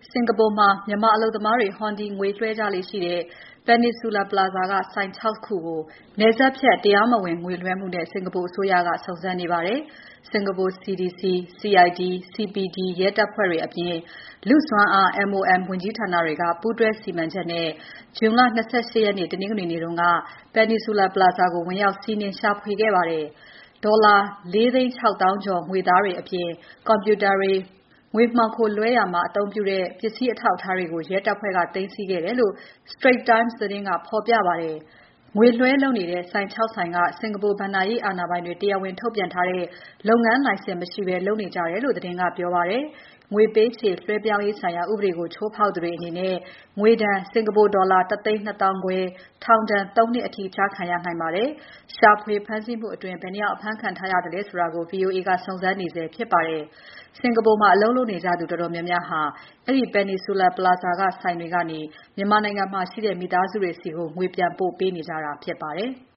စင်ကာပူမှာမြန်မာအလုပ်သမားတွေဟွန်ဒီငွေလွှဲကြလေ့ရှိတဲ့ Peninsula Plaza ကဆိုင် 6 ခုကိုနယ်စပ်ဖြတ်တရားမဝင်ငွေလွှဲမှုနဲ့စင်ကာပူအစိုးရကစုံစမ်းနေပါတယ်။ စင်ကာပူ CDC, CID, CPT ရဲတပ်ဖွဲ့တွေအပြင် လူ့စွမ်းအား MOM ဝန်ကြီးဌာနတွေက ပူးတွဲစီမံချက်နဲ့ ဇွန်လ ၂၈ ရက်နေ့ တနင်္ဂနွေနေ့က Peninsula Plaza ကိုဝင်ရောက်စီးနင်းရှာဖွေခဲ့ပါတယ်။ ဒေါ်လာ ၄၆၀,၀၀၀ ကျော်ငွေသားတွေအပြင် ကွန်ပျူတာတွေ၊ ငွေမှောင်ခိုလွှဲရာမှာအသုံးပြုတဲ့ ပစ္စည်းအထောက်အထားတွေကို ရဲတပ်ဖွဲ့ကသိမ်းဆည်းခဲ့တယ်လို့ Straits Times သတင်းကဖော်ပြပါတယ်။ ငွေလွှဲလုပ်နေတဲ့ ဆိုင် ၆ ဆိုင်က စင်ကာပူဘဏ္ဍာရေးအာဏာပိုင်တွေ တရားဝင်ထုတ်ပြန်ထားတဲ့ လုပ်ငန်းလိုင်စင်မရှိဘဲလုပ်နေကြတယ်လို့ သတင်းကပြောပါတယ်။ ငွေပေးချေလွှဲပြောင်းရေးဆိုင်ရာဥပဒေကို ချိုးဖောက်သူတွေအနေနဲ့ ငွေဒဏ် စင်ကာပူဒေါ်လာ ၁၂၅,၀၀၀ ထောင်ဒဏ် ၃ နှစ်အထိ ကျခံရနိုင်ပါတယ်။ ရှာဖွေဖမ်းဆီးမှုအတွင်း ဘယ်နှစ်ယောက်အဖမ်းခံထားရသလဲဆိုတာကို VOA ကစုံစမ်းနေဆဲဖြစ်ပါတယ်။ စင်ကာပူမှာအလုပ်လုပ်နေကြသူတော်တော်များများဟာ အဲဒီ Peninsula Plaza ကဆိုင်တွေကနေ မြန်မာနိုင်ငံမှာရှိတဲ့မိသားစုတွေဆီ ငွေပြန်ပို့ပေးနေကြတာဖြစ်ပါတယ်။